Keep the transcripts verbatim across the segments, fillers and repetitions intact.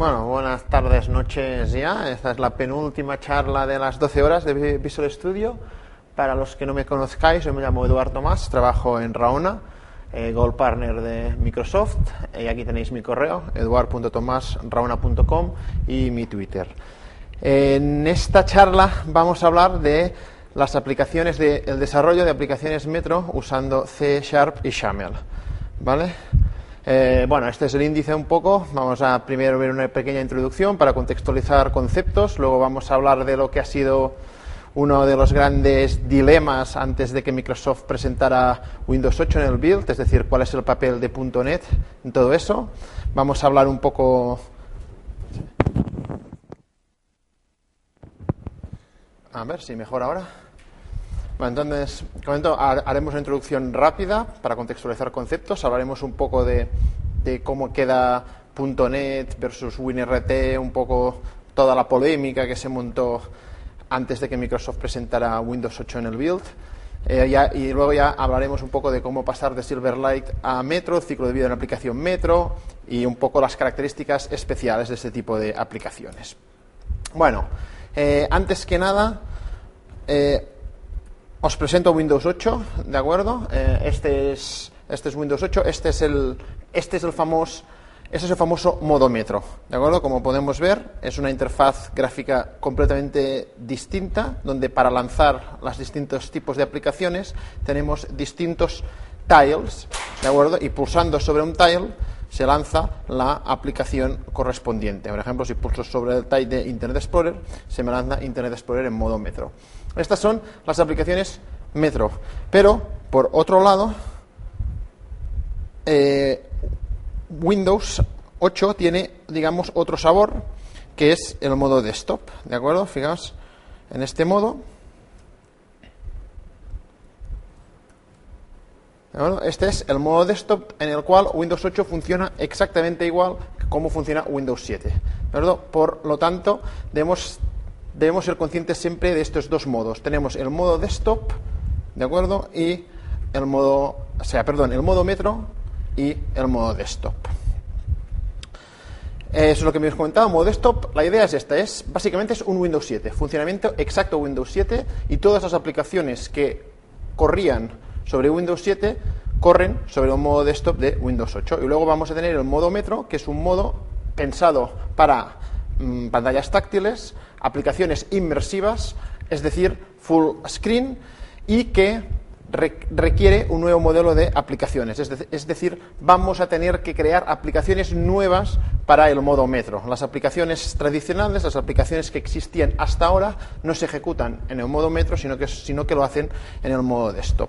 Bueno, buenas tardes, noches ya. Esta es la penúltima charla de las doce horas de Visual Studio. Para los que no me conozcáis, yo me llamo Eduard Tomás, trabajo en Raona, eh, Gold Partner de Microsoft, y aquí tenéis mi correo, eduard punto tomás arroba raona punto com, y mi Twitter. En esta charla vamos a hablar de las aplicaciones, de, el desarrollo de aplicaciones Metro usando C Sharp y XAML, ¿vale? Eh, bueno, este es el índice un poco. Vamos a primero ver una pequeña introducción para contextualizar conceptos, luego vamos a hablar de lo que ha sido uno de los grandes dilemas antes de que Microsoft presentara Windows ocho en el build, es decir, cuál es el papel de punto net en todo eso. Vamos a hablar un poco... A ver si mejor ahora. Bueno, entonces, comento, haremos una introducción rápida para contextualizar conceptos. Hablaremos un poco de, de cómo queda punto net versus WinRT, un poco toda la polémica que se montó antes de que Microsoft presentara Windows ocho en el build. Eh, ya, y luego ya hablaremos un poco de cómo pasar de Silverlight a Metro, ciclo de vida de una aplicación Metro y un poco las características especiales de este tipo de aplicaciones. Bueno, eh, antes que nada... Eh, Os presento Windows ocho, ¿de acuerdo? Eh, este es este es Windows ocho, este es el este es el famoso este es el famoso modo Metro, ¿de acuerdo? Como podemos ver, es una interfaz gráfica completamente distinta, donde para lanzar los distintos tipos de aplicaciones tenemos distintos tiles, ¿de acuerdo? Y pulsando sobre un tile se lanza la aplicación correspondiente. Por ejemplo, si pulso sobre el tile de Internet Explorer, se me lanza Internet Explorer en modo Metro. Estas son las aplicaciones Metro. Pero, por otro lado, eh, Windows ocho tiene, digamos, otro sabor, que es el modo desktop. ¿De acuerdo? Fijaos, en este modo. Este es el modo desktop en el cual Windows ocho funciona exactamente igual que como funciona Windows siete. ¿De acuerdo? Por lo tanto, debemos, debemos ser conscientes siempre de estos dos modos. Tenemos el modo desktop, ¿de acuerdo? Y el modo, o sea, perdón, el modo Metro y el modo desktop. Eso es lo que me habéis comentado. Modo desktop, la idea es esta, es básicamente es un Windows siete, funcionamiento exacto Windows siete, y todas las aplicaciones que corrían sobre Windows siete corren sobre un modo desktop de Windows ocho. Y luego vamos a tener el modo Metro, que es un modo pensado para mmm, pantallas táctiles, aplicaciones inmersivas, es decir, full screen, y que re requiere un nuevo modelo de aplicaciones. Es, de es decir, vamos a tener que crear aplicaciones nuevas para el modo Metro. Las aplicaciones tradicionales, las aplicaciones que existían hasta ahora, no se ejecutan en el modo Metro, sino que, sino que lo hacen en el modo desktop.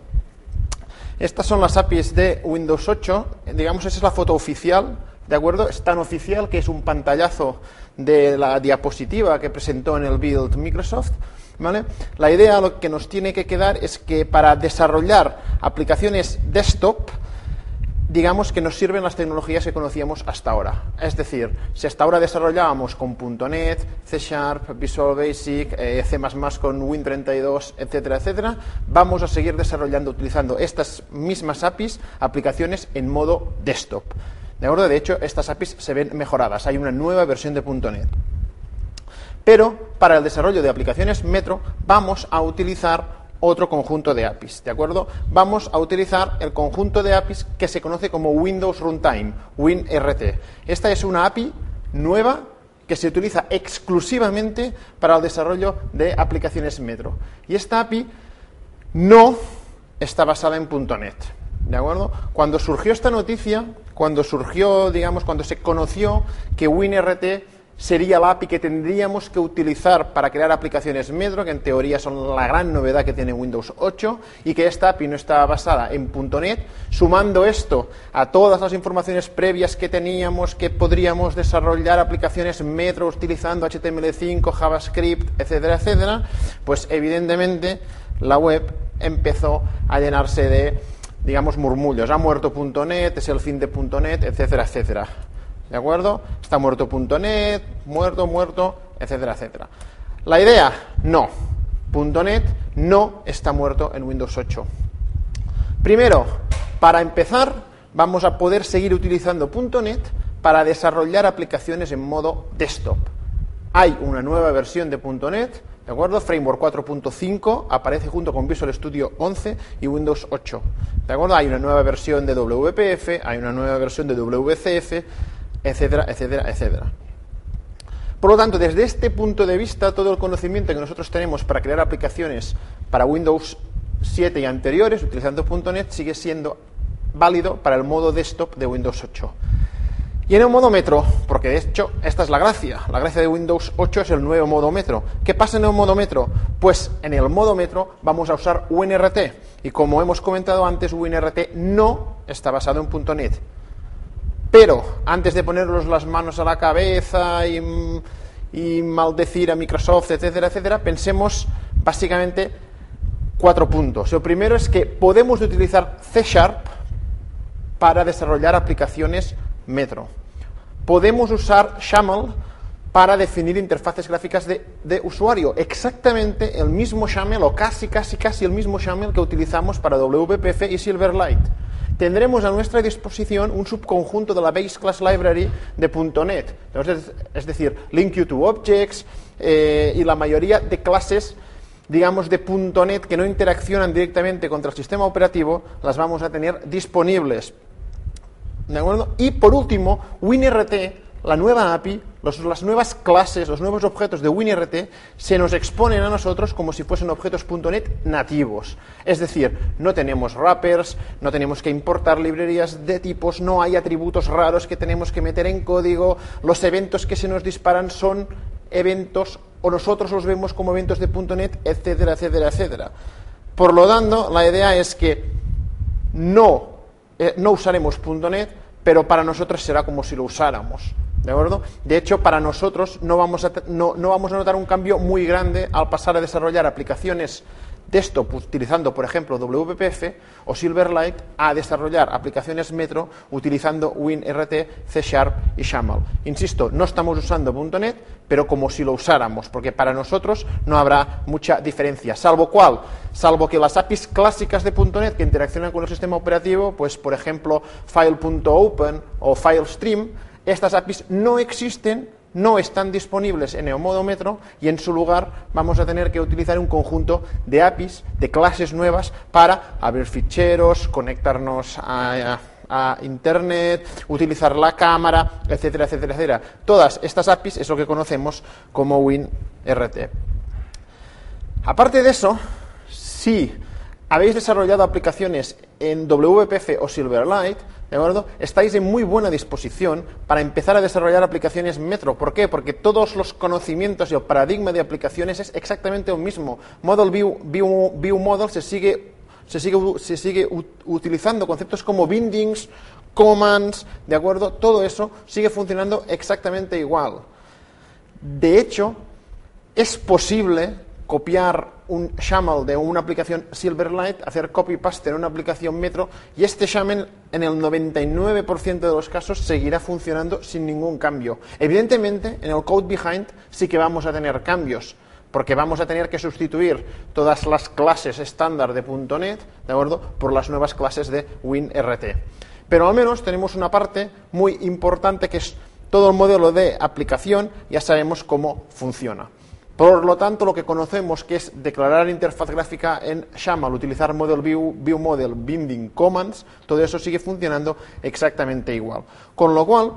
Estas son las A P Is de Windows ocho, digamos, esa es la foto oficial, ¿de acuerdo? Es tan oficial que es un pantallazo de la diapositiva que presentó en el build Microsoft, ¿vale? La idea, lo que nos tiene que quedar es que para desarrollar aplicaciones desktop, digamos que nos sirven las tecnologías que conocíamos hasta ahora. Es decir, si hasta ahora desarrollábamos con punto net, C Sharp, Visual Basic, eh, C más más con Win treinta y dos, etcétera, etcétera, vamos a seguir desarrollando, utilizando estas mismas A P Is, aplicaciones en modo desktop. ¿De acuerdo? De hecho, estas A P Is se ven mejoradas. Hay una nueva versión de punto net. Pero para el desarrollo de aplicaciones Metro vamos a utilizar otro conjunto de A P Is, ¿de acuerdo? Vamos a utilizar el conjunto de A P Is que se conoce como Windows Runtime, WinRT. Esta es una A P I nueva que se utiliza exclusivamente para el desarrollo de aplicaciones Metro. Y esta A P I no está basada en punto net, ¿de acuerdo? Cuando surgió esta noticia, cuando surgió, digamos, cuando se conoció que WinRT sería la A P I que tendríamos que utilizar para crear aplicaciones Metro, que en teoría son la gran novedad que tiene Windows ocho, y que esta A P I no está basada en punto net, sumando esto a todas las informaciones previas que teníamos, que podríamos desarrollar aplicaciones Metro utilizando H T M L cinco, JavaScript, etcétera, etcétera, pues evidentemente la web empezó a llenarse de, digamos, murmullos. Ha muerto punto net, es el fin de punto net, etcétera, etcétera. ¿De acuerdo? Está muerto punto net, muerto, muerto, etcétera, etcétera. La idea, no. punto net no está muerto en Windows ocho. Primero, para empezar, vamos a poder seguir utilizando punto net, para desarrollar aplicaciones en modo desktop. Hay una nueva versión de punto net, ¿de acuerdo? Framework cuatro punto cinco aparece junto con Visual Studio once y Windows ocho, ¿de acuerdo? Hay una nueva versión de W P F, hay una nueva versión de W C F, etcétera, etcétera, etcétera. Por lo tanto, desde este punto de vista, todo el conocimiento que nosotros tenemos para crear aplicaciones para Windows siete y anteriores, utilizando punto net, sigue siendo válido para el modo desktop de Windows ocho. Y en el modo metro, porque de hecho esta es la gracia, la gracia de Windows ocho es el nuevo modo metro. ¿Qué pasa en el modo metro? Pues en el modo metro vamos a usar WinRT, y como hemos comentado antes, WinRT no está basado en punto net. Pero antes de ponernos las manos a la cabeza y, y maldecir a Microsoft, etcétera, etcétera, pensemos básicamente cuatro puntos. El primero es que podemos utilizar C Sharp para desarrollar aplicaciones metro. Podemos usar XAML para definir interfaces gráficas de, de usuario. Exactamente el mismo XAML, o casi, casi, casi el mismo XAML que utilizamos para W P F y Silverlight. Tendremos a nuestra disposición un subconjunto de la Base Class Library de punto net, es decir, Link You to Objects eh, y la mayoría de clases, digamos, de punto net que no interaccionan directamente contra el sistema operativo, las vamos a tener disponibles. ¿De acuerdo? Y por último, WinRT, la nueva A P I, los, las nuevas clases, los nuevos objetos de WinRT se nos exponen a nosotros como si fuesen objetos punto net nativos. Es decir, no tenemos wrappers, no tenemos que importar librerías de tipos, no hay atributos raros que tenemos que meter en código, los eventos que se nos disparan son eventos o nosotros los vemos como eventos de punto net, etcétera, etcétera, etcétera. Por lo tanto, la idea es que no, eh, no usaremos punto net, pero para nosotros será como si lo usáramos, ¿de acuerdo? De hecho, para nosotros no vamos a, no, no vamos a notar un cambio muy grande al pasar a desarrollar aplicaciones desktop utilizando, por ejemplo, W P F o Silverlight, a desarrollar aplicaciones metro utilizando WinRT, C Sharp y XAML. Insisto, no estamos usando punto net, pero como si lo usáramos, porque para nosotros no habrá mucha diferencia. ¿Salvo cuál? Salvo que las A P Is clásicas de punto net que interaccionan con el sistema operativo, pues por ejemplo file.open o filestream, estas A P Is no existen, no están disponibles en el modo metro, y en su lugar vamos a tener que utilizar un conjunto de A P Is, de clases nuevas, para abrir ficheros, conectarnos a, a, a internet, utilizar la cámara, etcétera, etcétera, etcétera. Todas estas A P Is es lo que conocemos como WinRT. Aparte de eso, si habéis desarrollado aplicaciones en W P F o Silverlight, ¿de acuerdo?, estáis en muy buena disposición para empezar a desarrollar aplicaciones metro. ¿Por qué? Porque todos los conocimientos y el paradigma de aplicaciones es exactamente el mismo. Model View, View, View Model se sigue, se sigue, se sigue utilizando conceptos como bindings, commands, ¿de acuerdo? Todo eso sigue funcionando exactamente igual. De hecho, es posible copiar un XAML de una aplicación Silverlight, hacer copy-paste en una aplicación metro, y este XAML en el noventa y nueve por ciento de los casos seguirá funcionando sin ningún cambio. Evidentemente, en el code behind sí que vamos a tener cambios, porque vamos a tener que sustituir todas las clases estándar de punto net, ¿de acuerdo?, por las nuevas clases de WinRT. Pero al menos tenemos una parte muy importante que es todo el modelo de aplicación, ya sabemos cómo funciona. Por lo tanto, lo que conocemos que es declarar interfaz gráfica en XAML, utilizar Model View, View Model, Binding, Commands, todo eso sigue funcionando exactamente igual. Con lo cual,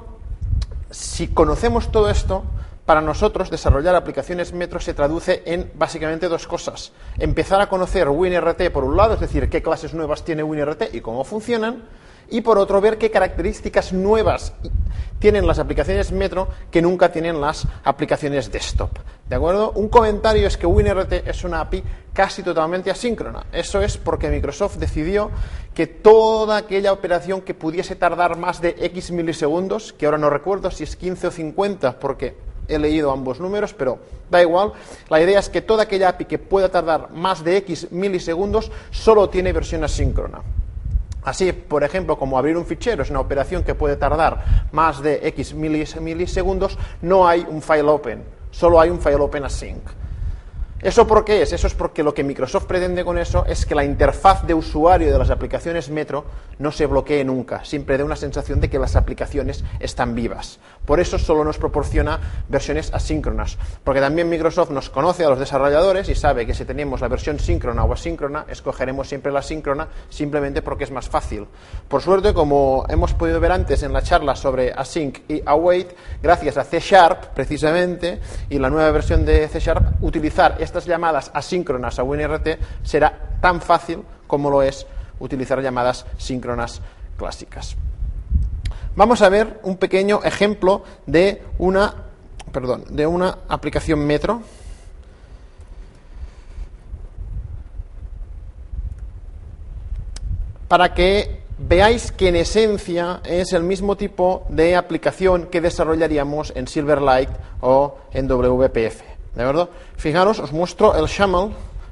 si conocemos todo esto, para nosotros desarrollar aplicaciones metro se traduce en básicamente dos cosas. Empezar a conocer WinRT por un lado, es decir, qué clases nuevas tiene WinRT y cómo funcionan, y por otro, ver qué características nuevas tienen las aplicaciones metro que nunca tienen las aplicaciones desktop. ¿De acuerdo? Un comentario es que WinRT es una A P I casi totalmente asíncrona. Eso es porque Microsoft decidió que toda aquella operación que pudiese tardar más de X milisegundos, que ahora no recuerdo si es quince o cincuenta, porque he leído ambos números, pero da igual, la idea es que toda aquella A P I que pueda tardar más de X milisegundos solo tiene versión asíncrona. Así, por ejemplo, como abrir un fichero es una operación que puede tardar más de X milisegundos, no hay un file open, solo hay un file open async. ¿Eso por qué es? Eso es porque lo que Microsoft pretende con eso es que la interfaz de usuario de las aplicaciones Metro no se bloquee nunca, siempre dé una sensación de que las aplicaciones están vivas. Por eso solo nos proporciona versiones asíncronas, porque también Microsoft nos conoce a los desarrolladores y sabe que si tenemos la versión síncrona o asíncrona, escogeremos siempre la síncrona simplemente porque es más fácil. Por suerte, como hemos podido ver antes en la charla sobre async y await, gracias a C Sharp precisamente y la nueva versión de C Sharp, utilizar esta estas llamadas asíncronas a WinRT será tan fácil como lo es utilizar llamadas síncronas clásicas. Vamos a ver un pequeño ejemplo de una, perdón, de una aplicación Metro. Para que veáis que en esencia es el mismo tipo de aplicación que desarrollaríamos en Silverlight o en W P F. ¿De acuerdo? Fijaros, os muestro el XAML.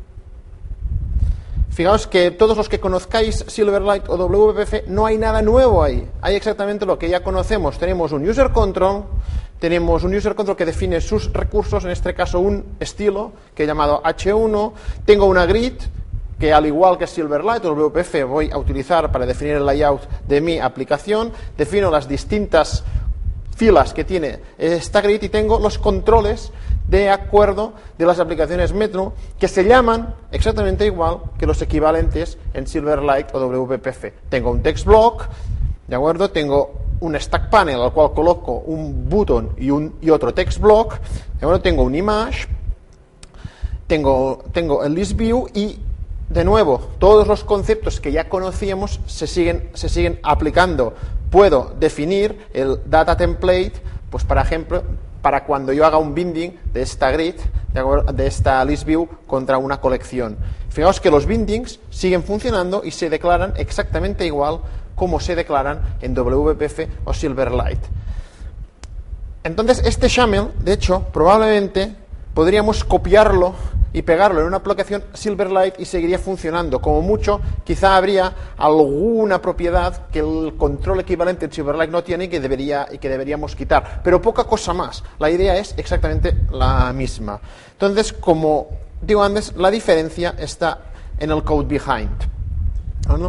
Fijaos que todos los que conozcáis Silverlight o W P F, no hay nada nuevo ahí. Hay exactamente lo que ya conocemos. Tenemos un user control, tenemos un user control que define sus recursos, en este caso un estilo que he llamado hache uno. Tengo una grid que, al igual que Silverlight o W P F, voy a utilizar para definir el layout de mi aplicación. Defino las distintas filas que tiene esta grid y tengo los controles de acuerdo de las aplicaciones Metro, que se llaman exactamente igual que los equivalentes en Silverlight o W P F. Tengo un text block, ¿de acuerdo? Tengo un stack panel al cual coloco un button y, un, y otro text block, ¿de acuerdo? Tengo un image, tengo, tengo el list view y, de nuevo, todos los conceptos que ya conocíamos se siguen, se siguen aplicando. Puedo definir el data template, pues, por ejemplo, para cuando yo haga un binding de esta grid, de esta list view contra una colección. Fijaos que los bindings siguen funcionando y se declaran exactamente igual como se declaran en W P F o Silverlight. Entonces, este XAML, de hecho, probablemente podríamos copiarlo y pegarlo en una aplicación Silverlight y seguiría funcionando. Como mucho, quizá habría alguna propiedad que el control equivalente en Silverlight no tiene y que, debería, y que deberíamos quitar, pero poca cosa más. La idea es exactamente la misma. Entonces, como digo antes, la diferencia está en el code behind, ¿no?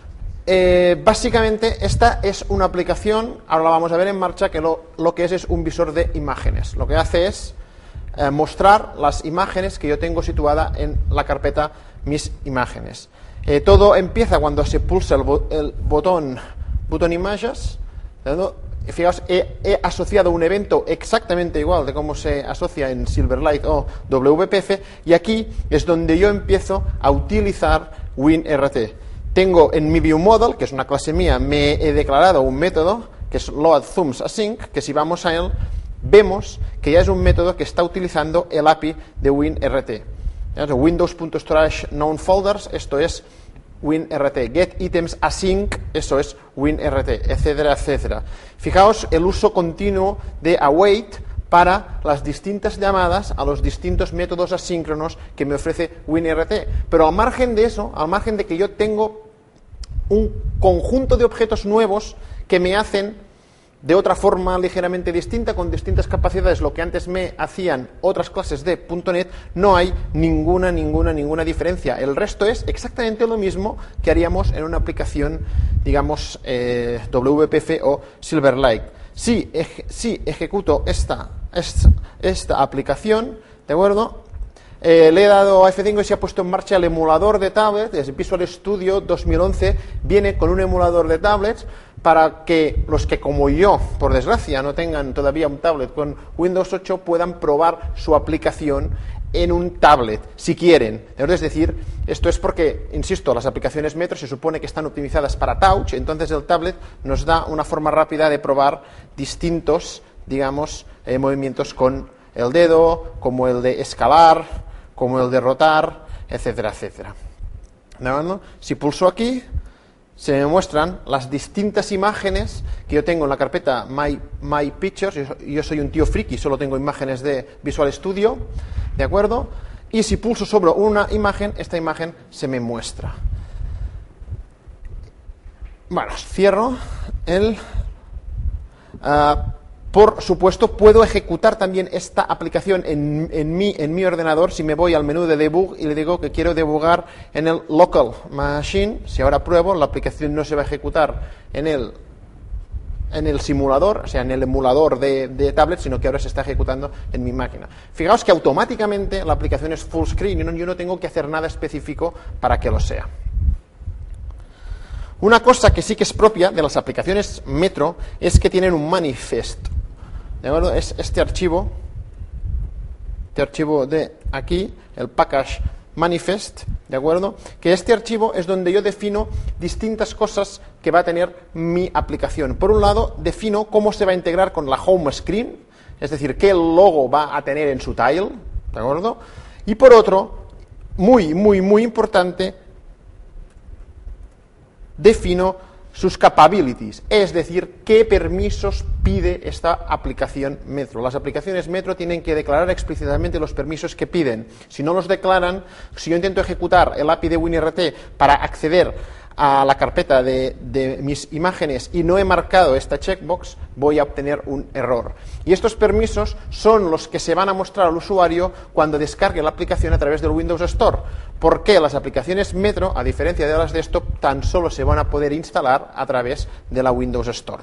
Eh, básicamente, esta es una aplicación, ahora la vamos a ver en marcha, que lo, lo que es es un visor de imágenes. Lo que hace es Eh, mostrar las imágenes que yo tengo situada en la carpeta mis imágenes. Eh, todo empieza cuando se pulsa el, bo el botón button images. ¿no? Fijaos, he, he asociado un evento exactamente igual de cómo se asocia en Silverlight o W P F, y aquí es donde yo empiezo a utilizar WinRT. Tengo en mi viewModel, que es una clase mía, me he declarado un método que es loadThumbsAsync, que si vamos a él vemos que ya es un método que está utilizando el A P I de WinRT. Windows.storage known folders, esto es WinRT. GetItemsAsync, eso es WinRT, etcétera, etcétera. Fijaos el uso continuo de await para las distintas llamadas a los distintos métodos asíncronos que me ofrece WinRT. Pero al margen de eso, al margen de que yo tengo un conjunto de objetos nuevos que me hacen de otra forma ligeramente distinta, con distintas capacidades, lo que antes me hacían otras clases de punto net, no hay ninguna, ninguna, ninguna diferencia. El resto es exactamente lo mismo que haríamos en una aplicación, digamos, eh, W P F o Silverlight. Si, eje, si ejecuto esta, esta, esta aplicación, ¿de acuerdo? Eh, le he dado a F cinco y se ha puesto en marcha el emulador de tablets. Desde Visual Studio dos mil once viene con un emulador de tablets para que los que, como yo, por desgracia, no tengan todavía un tablet con Windows ocho puedan probar su aplicación en un tablet, si quieren. Es decir, esto es porque, insisto, las aplicaciones Metro se supone que están optimizadas para touch, entonces el tablet nos da una forma rápida de probar distintos, digamos, eh, movimientos con el dedo, como el de escalar, como el de rotar, etcétera, etcétera. ¿De acuerdo? Si pulso aquí, se me muestran las distintas imágenes que yo tengo en la carpeta My, My Pictures. Yo, yo soy un tío friki, solo tengo imágenes de Visual Studio, ¿de acuerdo? Y si pulso sobre una imagen, esta imagen se me muestra. Bueno, cierro el... Uh, por supuesto, puedo ejecutar también esta aplicación en, en, mi, en mi ordenador si me voy al menú de debug y le digo que quiero debugar en el local machine. Si ahora pruebo, la aplicación no se va a ejecutar en el, en el simulador, o sea, en el emulador de, de tablet, sino que ahora se está ejecutando en mi máquina. Fijaos que automáticamente la aplicación es full screen y no, yo no tengo que hacer nada específico para que lo sea. Una cosa que sí que es propia de las aplicaciones Metro es que tienen un manifest. ¿De acuerdo? Es este archivo, este archivo de aquí, el package manifest, ¿de acuerdo? Que este archivo es donde yo defino distintas cosas que va a tener mi aplicación. Por un lado, defino cómo se va a integrar con la home screen, es decir, qué logo va a tener en su tile, ¿de acuerdo? Y por otro, muy, muy, muy importante, defino sus capabilities, es decir, qué permisos pide esta aplicación Metro. Las aplicaciones Metro tienen que declarar explícitamente los permisos que piden. Si no los declaran, si yo intento ejecutar el A P I de WinRT para acceder a la carpeta de, de mis imágenes y no he marcado esta checkbox, voy a obtener un error. Y estos permisos son los que se van a mostrar al usuario cuando descargue la aplicación a través del Windows Store. Porque las aplicaciones Metro, a diferencia de las desktop, tan solo se van a poder instalar a través de la Windows Store.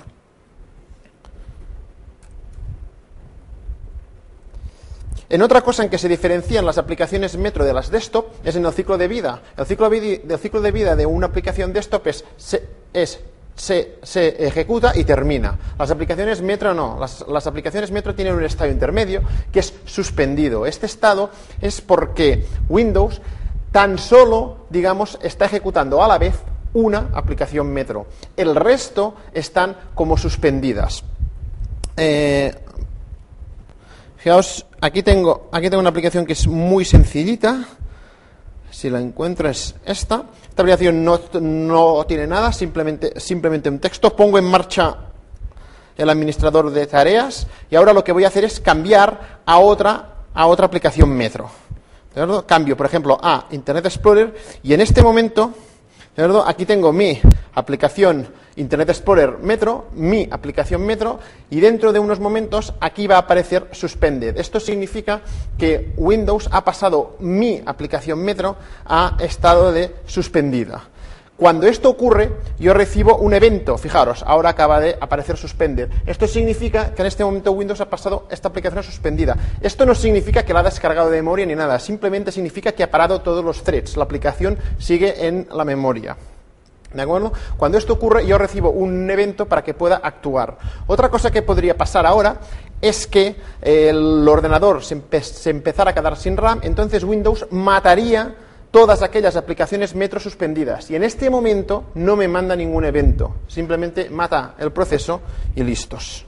En otra cosa en que se diferencian las aplicaciones Metro de las desktop es en el ciclo de vida. El ciclo de vida, el ciclo de, vida de una aplicación desktop es, se, es se, se ejecuta y termina. Las aplicaciones Metro no. Las, las aplicaciones Metro tienen un estado intermedio que es suspendido. Este estado es porque Windows tan solo, digamos, está ejecutando a la vez una aplicación Metro. El resto están como suspendidas. Eh, Fijaos, aquí tengo, aquí tengo una aplicación que es muy sencillita. Si la encuentro es esta. Esta aplicación no, no tiene nada, simplemente, simplemente un texto. Pongo en marcha el administrador de tareas y ahora lo que voy a hacer es cambiar a otra, a otra aplicación Metro. ¿De acuerdo? Cambio, por ejemplo, a Internet Explorer y en este momento, ¿de acuerdo? Aquí tengo mi aplicación Internet Explorer Metro, mi aplicación Metro, y dentro de unos momentos aquí va a aparecer Suspended. Esto significa que Windows ha pasado mi aplicación Metro a estado de suspendida. Cuando esto ocurre, yo recibo un evento. Fijaros, ahora acaba de aparecer Suspended. Esto significa que en este momento Windows ha pasado esta aplicación a suspendida. Esto no significa que la ha descargado de memoria ni nada, simplemente significa que ha parado todos los threads. La aplicación sigue en la memoria. ¿De acuerdo? Cuando esto ocurre, yo recibo un evento para que pueda actuar. Otra cosa que podría pasar ahora es que el ordenador se, empe- se empezara a quedar sin RAM, entonces Windows mataría todas aquellas aplicaciones Metro suspendidas. Y en este momento no me manda ningún evento. Simplemente mata el proceso y listos.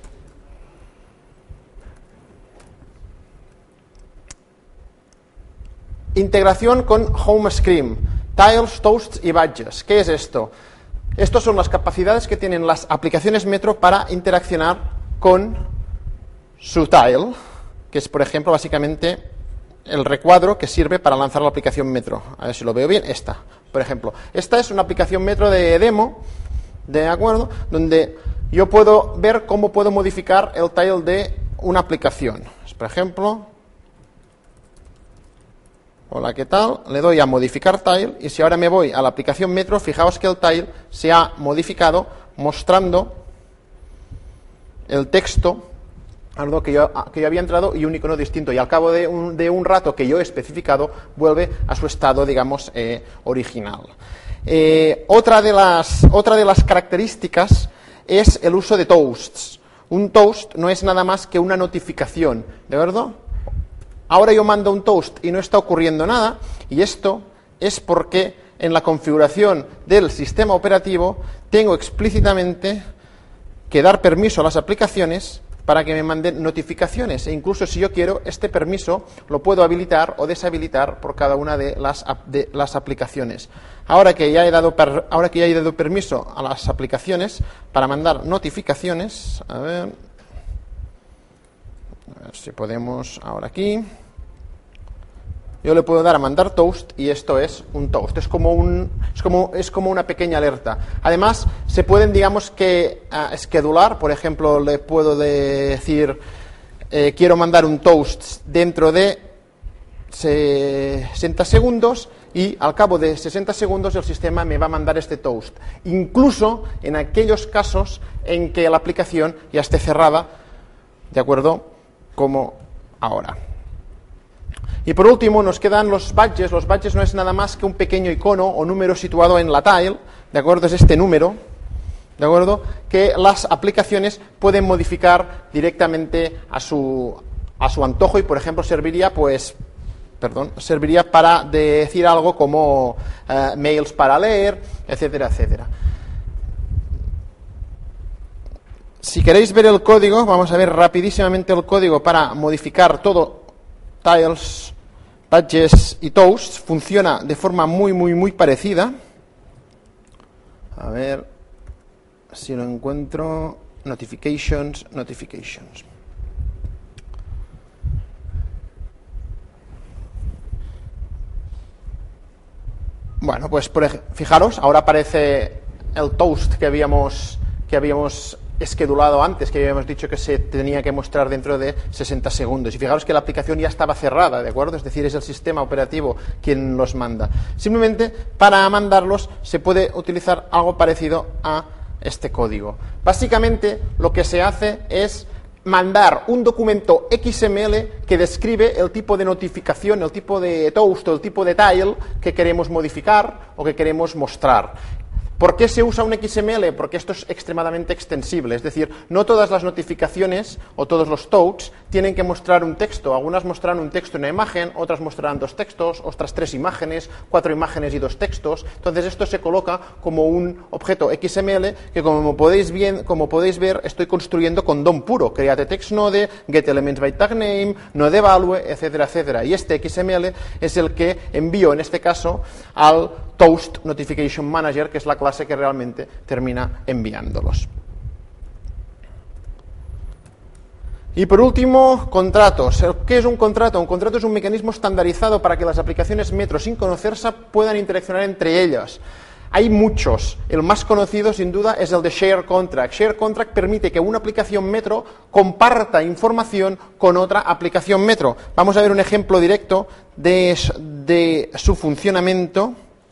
Integración con Home Screen, Tiles, Toasts y Badges. ¿Qué es esto? Estas son las capacidades que tienen las aplicaciones Metro para interaccionar con su tile, que es, por ejemplo, básicamente el recuadro que sirve para lanzar la aplicación Metro. A ver si lo veo bien. Esta, por ejemplo. Esta es una aplicación Metro de demo, ¿de acuerdo? Donde yo puedo ver cómo puedo modificar el tile de una aplicación. Por ejemplo, hola, ¿qué tal? Le doy a modificar tile y si ahora me voy a la aplicación Metro, fijaos que el tile se ha modificado mostrando el texto algo que yo, que yo había entrado y un icono distinto, y al cabo de un, de un rato que yo he especificado vuelve a su estado, digamos, eh, original. Eh, otra, de las, otra de las características es el uso de toasts. Un toast no es nada más que una notificación, ¿de acuerdo? Ahora yo mando un toast y no está ocurriendo nada, y esto es porque en la configuración del sistema operativo tengo explícitamente que dar permiso a las aplicaciones para que me manden notificaciones, e incluso si yo quiero, este permiso lo puedo habilitar o deshabilitar por cada una de las, de las aplicaciones. Ahora que, ya he dado per, ahora que ya he dado permiso a las aplicaciones para mandar notificaciones, a ver, a ver si podemos, ahora aquí, yo le puedo dar a mandar toast y esto es un toast. Es como, un, es como, es como una pequeña alerta. Además, se pueden, digamos que, uh, schedular. Por ejemplo, le puedo decir, eh, quiero mandar un toast dentro de sesenta segundos y al cabo de sesenta segundos el sistema me va a mandar este toast. Incluso en aquellos casos en que la aplicación ya esté cerrada, ¿de acuerdo? Como ahora. Y por último nos quedan los badges. Los badges no es nada más que un pequeño icono o número situado en la tile, ¿de acuerdo? Es este número, ¿de acuerdo? Que las aplicaciones pueden modificar directamente a su, a su antojo y, por ejemplo, serviría, pues, perdón, serviría para decir algo como uh, mails para leer, etcétera, etcétera. Si queréis ver el código, vamos a ver rapidísimamente el código para modificar todo, tiles, badges y toasts. Funciona de forma muy, muy, muy parecida. A ver si lo encuentro. Notifications, notifications. Bueno, pues por ej- fijaros, ahora aparece el toast que habíamos, que habíamos esquedulado antes, que habíamos dicho que se tenía que mostrar dentro de sesenta segundos. Y fijaros que la aplicación ya estaba cerrada, ¿de acuerdo? Es decir, es el sistema operativo quien los manda. Simplemente, para mandarlos, se puede utilizar algo parecido a este código. Básicamente, lo que se hace es mandar un documento X M L que describe el tipo de notificación, el tipo de toast o el tipo de tile que queremos modificar o que queremos mostrar. ¿Por qué se usa un X M L? Porque esto es extremadamente extensible, es decir, no todas las notificaciones o todos los toasts tienen que mostrar un texto. Algunas mostrarán un texto y una imagen, otras mostrarán dos textos, otras tres imágenes, cuatro imágenes y dos textos. Entonces esto se coloca como un objeto X M L que, como podéis, bien, como podéis ver, estoy construyendo con D O M puro. Create text node, get elements by tag name, node value, etcétera, etcétera. Y este X M L es el que envío, en este caso, al Toast Notification Manager, que es la clase que realmente termina enviándolos. Y por último, contratos. ¿Qué es un contrato? Un contrato es un mecanismo estandarizado para que las aplicaciones Metro, sin conocerse, puedan interaccionar entre ellas. Hay muchos. El más conocido, sin duda, es el de Share Contract. Share Contract permite que una aplicación Metro comparta información con otra aplicación Metro. Vamos a ver un ejemplo directo de, de su funcionamiento.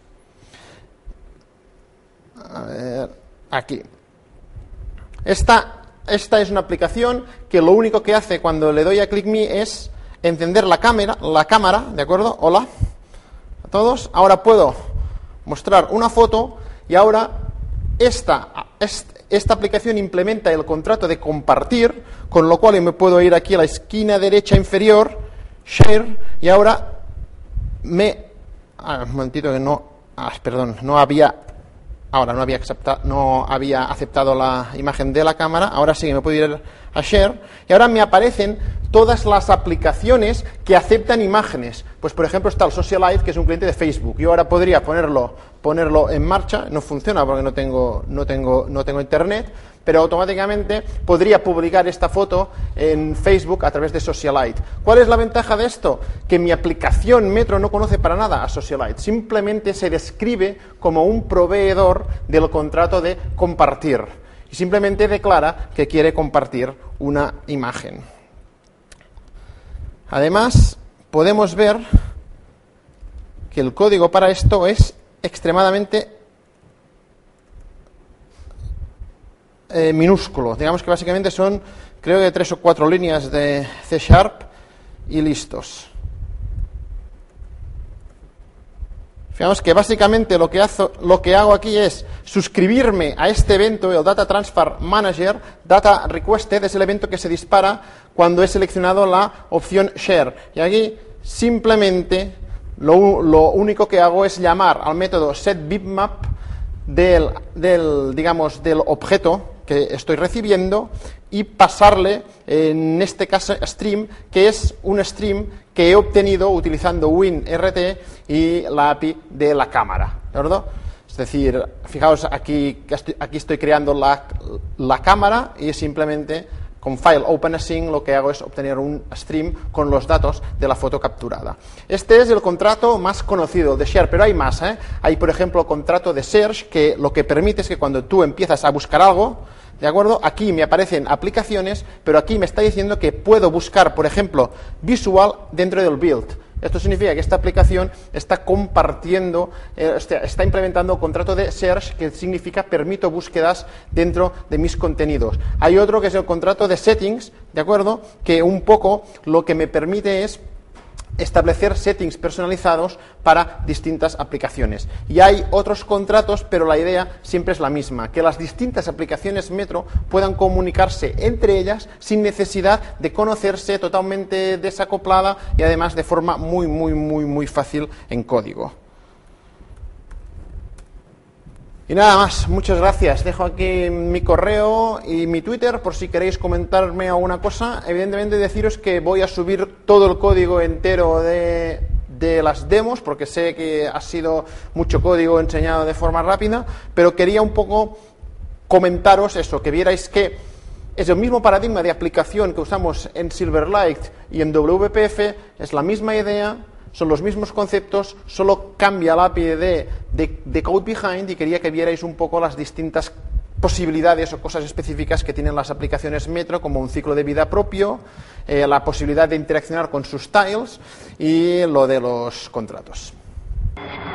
A ver, aquí. Esta, esta es una aplicación que lo único que hace cuando le doy a Click Me es encender la cámara, la cámara, ¿de acuerdo? Hola a todos. Ahora puedo mostrar una foto y ahora esta, esta aplicación implementa el contrato de compartir, con lo cual yo me puedo ir aquí a la esquina derecha inferior, Share, y ahora me... Ah, un momentito que no... Ah, perdón, no había... Ahora no había, acepta, no había aceptado la imagen de la cámara, ahora sí que me puedo ir a Share, y ahora me aparecen todas las aplicaciones que aceptan imágenes. Pues por ejemplo está el Socialite, que es un cliente de Facebook. Yo ahora podría ponerlo, ponerlo en marcha, no funciona porque no tengo, no tengo, no tengo internet, pero automáticamente podría publicar esta foto en Facebook a través de Socialite. ¿Cuál es la ventaja de esto? Que mi aplicación Metro no conoce para nada a Socialite, simplemente se describe como un proveedor del contrato de compartir y simplemente declara que quiere compartir una imagen. Además, podemos ver que el código para esto es extremadamente eh, minúsculo. Digamos que básicamente son, creo que tres o cuatro líneas de C Sharp y listos. Fijamos que básicamente lo que, hago, lo que hago aquí es suscribirme a este evento, el Data Transfer Manager. Data Requested es el evento que se dispara cuando he seleccionado la opción Share. Y aquí simplemente lo, lo único que hago es llamar al método setBitmap del, del, digamos, del objeto que estoy recibiendo y pasarle, en este caso, stream, que es un stream que he obtenido utilizando WinRT y la A P I de la cámara, ¿de acuerdo? Es decir, fijaos, aquí, aquí estoy creando la, la cámara y simplemente con file OpenAsync lo que hago es obtener un stream con los datos de la foto capturada. Este es el contrato más conocido, el de share, pero hay más, ¿eh? Hay, por ejemplo, el contrato de search, que lo que permite es que cuando tú empiezas a buscar algo, ¿de acuerdo? Aquí me aparecen aplicaciones, pero aquí me está diciendo que puedo buscar, por ejemplo, visual dentro del build. Esto significa que esta aplicación está compartiendo, eh, está implementando un contrato de search, que significa permito búsquedas dentro de mis contenidos. Hay otro que es el contrato de settings, ¿de acuerdo? Que un poco lo que me permite es establecer settings personalizados para distintas aplicaciones. Y hay otros contratos, pero la idea siempre es la misma, que las distintas aplicaciones Metro puedan comunicarse entre ellas sin necesidad de conocerse, totalmente desacoplada y además de forma muy, muy, muy, muy fácil en código. Y nada más, muchas gracias. Dejo aquí mi correo y mi Twitter por si queréis comentarme alguna cosa. Evidentemente deciros que voy a subir todo el código entero de, de las demos, porque sé que ha sido mucho código enseñado de forma rápida, pero quería un poco comentaros eso, que vierais que es el mismo paradigma de aplicación que usamos en Silverlight y en W P F, es la misma idea, son los mismos conceptos, solo cambia la A P I de, de, de Code Behind, y quería que vierais un poco las distintas posibilidades o cosas específicas que tienen las aplicaciones Metro, como un ciclo de vida propio, eh, la posibilidad de interaccionar con sus tiles y lo de los contratos.